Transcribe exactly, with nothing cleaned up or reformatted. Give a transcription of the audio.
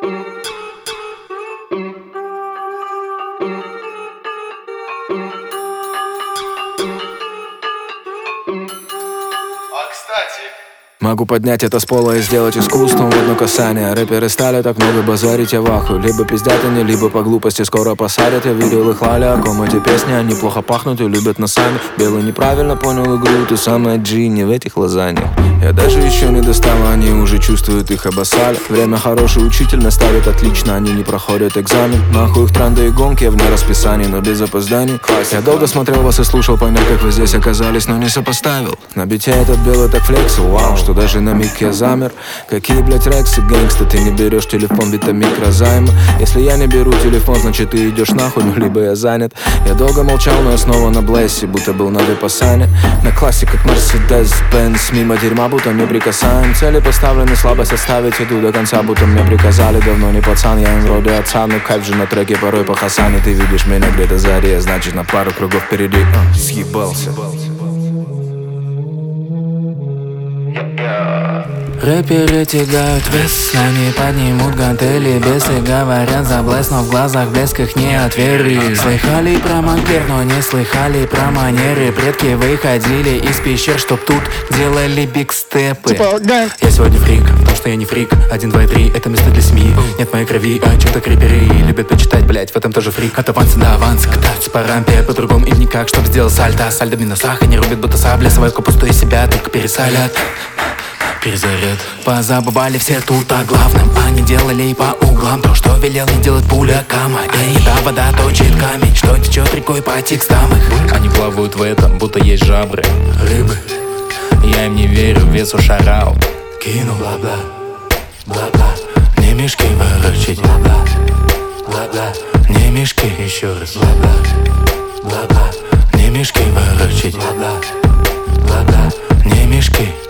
Могу поднять это с пола и сделать искусством в одно касание. Рэперы стали так много базарить, я вахую. Либо пиздят они, либо по глупости скоро посадят. Я видел их лали, о ком эти песни. Они плохо пахнут и любят носами. Белый неправильно понял игру, ты самая G, не в этих лазаньях. Я даже еще не достал, они уже чувствуют, их обоссали. Время хороший учитель, наставит отлично, они не проходят экзамен. Нахуй их тренды и гонки, я вне расписаний, но без опозданий. Я долго смотрел вас и слушал, понять, как вы здесь оказались, но не сопоставил. На бите этот белый так флексил, вау, что даже на миг я замер. Какие, блять, рексы, гэнгста, ты не берешь телефон, бита микрозайма. Если я не беру телефон, значит ты идешь нахуй, ну либо я занят. Я долго молчал, но я снова на блессе, будто был на випассане. На классе, как Mercedes-Benz, мимо дерьма, будто не прикасаем. Цели поставлены, слабость оставить, иду до конца, будто мне приказали. Давно не пацан, я им вроде отца, но кайф же на треке порой по Хасане. Ты видишь меня где-то сзади, значит на пару кругов впереди. uh, Съебался. Рэперы тягают вес, они поднимут гантели. Бесы говорят за блеск, но в глазах блеск их не отвери. Слыхали про Монклер, но не слыхали про манеры. Предки выходили из пещер, чтоб тут делали бигстепы. Я сегодня фрик, потому что я не фрик. Один, два и три, это место для семьи. Нет моей крови, а чем-то криперы любят почитать, блять, в этом тоже фрик. От аванса до аванса, кататься по рампе. По-другому или никак, чтоб сделал сальто. Сальдо в минусах, они рубят будто сабля. Свою капусту из себя только пересолят. Перезаряд. Позабывали все тут о главном. Они делали и по углам то, что велел не делать пуля кама. И не та вода точит камень, что течет рекой по текстам их. Они плавают в этом, будто есть жабры. Рыбы. Я им не верю, весу шарау. Кину бла-бла, бла-бла. Не мешки ворочить, бла-бла, бла-бла. Не мешки, еще раз, бла-бла, бла-бла. Не мешки ворочить, бла-бла, бла-бла. Не мешки.